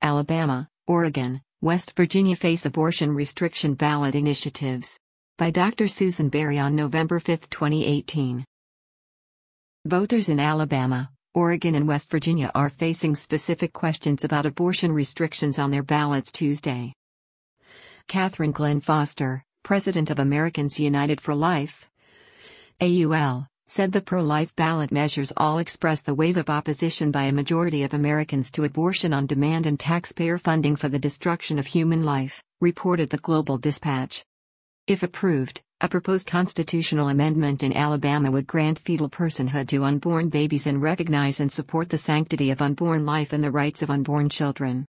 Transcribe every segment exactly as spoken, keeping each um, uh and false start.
Alabama, Oregon, West Virginia face abortion restriction ballot initiatives. By Doctor Susan Berry on November fifth, twenty eighteen. Voters in Alabama, Oregon and West Virginia are facing specific questions about abortion restrictions on their ballots Tuesday. Catherine Glenn Foster, president of Americans United for Life, A U L, said the pro-life ballot measures all express the wave of opposition by a majority of Americans to abortion on demand and taxpayer funding for the destruction of human life, reported the Global Dispatch. If approved, a proposed constitutional amendment in Alabama would grant fetal personhood to unborn babies and recognize and support the sanctity of unborn life and the rights of unborn children.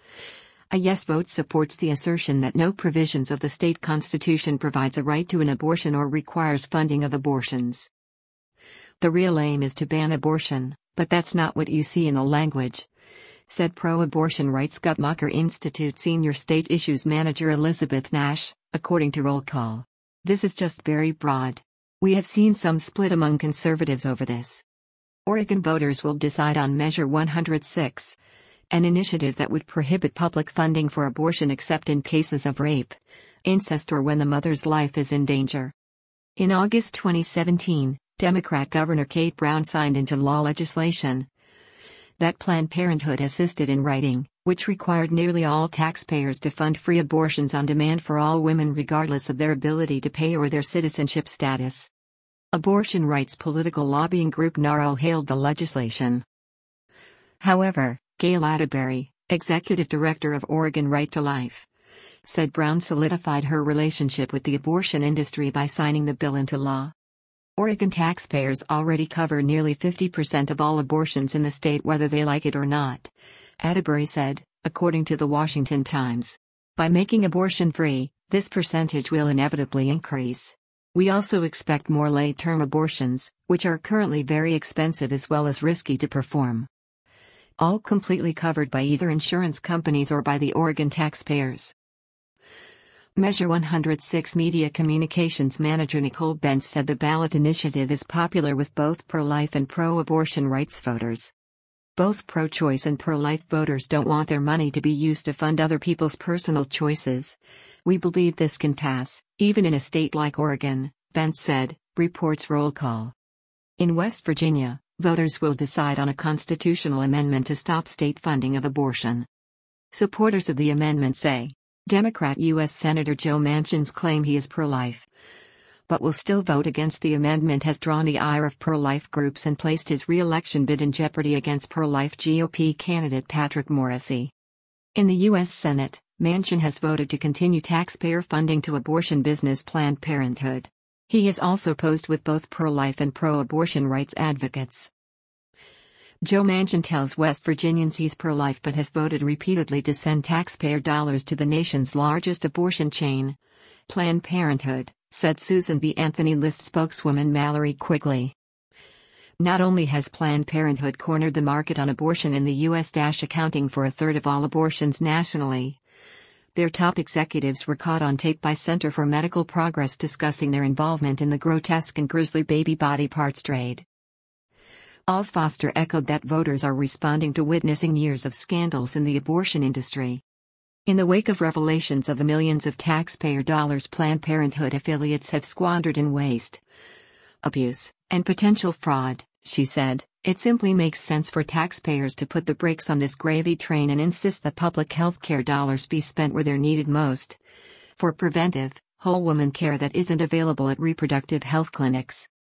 A yes vote supports the assertion that no provisions of the state constitution provides a right to an abortion or requires funding of abortions. The real aim is to ban abortion, but that's not what you see in the language, said pro-abortion rights Guttmacher Institute Senior State Issues Manager Elizabeth Nash, according to Roll Call. This is just very broad. We have seen some split among conservatives over this. Oregon voters will decide on Measure one hundred six, an initiative that would prohibit public funding for abortion except in cases of rape, incest or when the mother's life is in danger. In August twenty seventeen, Democrat Governor Kate Brown signed into law legislation that Planned Parenthood assisted in writing, which required nearly all taxpayers to fund free abortions on demand for all women regardless of their ability to pay or their citizenship status. Abortion rights political lobbying group NARAL hailed the legislation. However, Gail Atterbury, executive director of Oregon Right to Life, said Brown solidified her relationship with the abortion industry by signing the bill into law. Oregon taxpayers already cover nearly fifty percent of all abortions in the state whether they like it or not, Atterbury said, according to the Washington Times. By making abortion free, this percentage will inevitably increase. We also expect more late-term abortions, which are currently very expensive as well as risky to perform. All completely covered by either insurance companies or by the Oregon taxpayers. Measure one hundred six Media Communications Manager Nicole Bentz said the ballot initiative is popular with both pro-life and pro-abortion rights voters. Both pro-choice and pro-life voters don't want their money to be used to fund other people's personal choices. We believe this can pass, even in a state like Oregon, Bentz said, reports Roll Call. In West Virginia, voters will decide on a constitutional amendment to stop state funding of abortion. Supporters of the amendment say, Democrat U S Senator Joe Manchin's claim he is pro-life, but will still vote against the amendment has drawn the ire of pro-life groups and placed his re-election bid in jeopardy against pro-life G O P candidate Patrick Morrisey. In the U S Senate, Manchin has voted to continue taxpayer funding to abortion business Planned Parenthood. He has also posed with both pro-life and pro-abortion rights advocates. Joe Manchin tells West Virginians he's pro-life but has voted repeatedly to send taxpayer dollars to the nation's largest abortion chain, Planned Parenthood, said Susan B. Anthony List spokeswoman Mallory Quigley. Not only has Planned Parenthood cornered the market on abortion in the U S accounting for a third of all abortions nationally, their top executives were caught on tape by Center for Medical Progress discussing their involvement in the grotesque and grisly baby body parts trade. Oz Foster echoed that voters are responding to witnessing years of scandals in the abortion industry. In the wake of revelations of the millions of taxpayer dollars Planned Parenthood affiliates have squandered in waste, abuse, and potential fraud, she said, it simply makes sense for taxpayers to put the brakes on this gravy train and insist that public health care dollars be spent where they're needed most, for preventive, whole woman care that isn't available at reproductive health clinics.